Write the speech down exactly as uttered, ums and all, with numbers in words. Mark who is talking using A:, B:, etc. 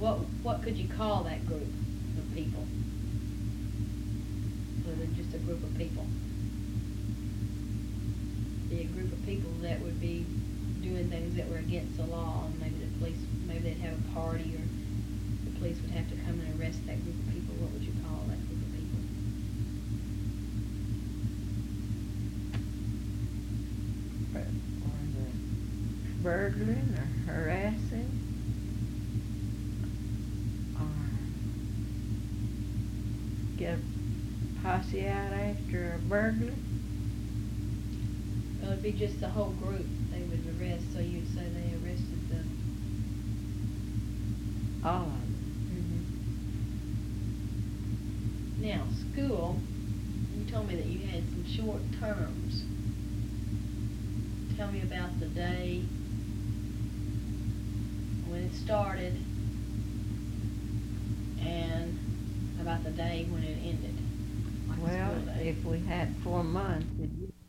A: what, what could you call that group of people? Other than just a group of people? Be a group of people that would be doing things that were against the law, and maybe the police, maybe they'd have a party, or the police would have to come and arrest that group of people. What would you call that group of people?
B: Burgling or harassing, or get a posse out after a burglar.
A: Well, it'd be just the whole group they would arrest, so you'd say they arrested the...
B: All of them.
A: Mm-hmm. Now, school, you told me that you had some short terms. Tell me about the day when it started and about the day when it ended. Like the
B: Well,
A: school day.
B: if we had four months, it'd